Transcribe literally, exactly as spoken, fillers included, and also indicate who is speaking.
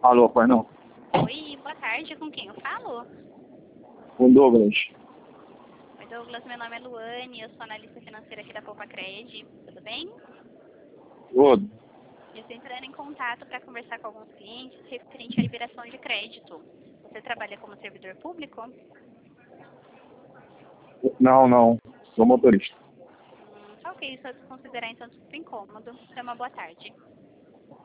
Speaker 1: Alô, pai, não.
Speaker 2: Oi, boa tarde, com quem eu falo?
Speaker 1: Com Douglas.
Speaker 2: Oi, Douglas, meu nome é Luane, eu sou analista financeira aqui da Copacred, tudo bem?
Speaker 1: Ô,
Speaker 2: Eu estou entrando em contato para conversar com alguns clientes referente à liberação de crédito. Você trabalha como servidor público?
Speaker 1: não, não. Sou motorista.
Speaker 2: Hum, ok, só desconsiderar então desculpa incômodo. Tenha uma boa tarde.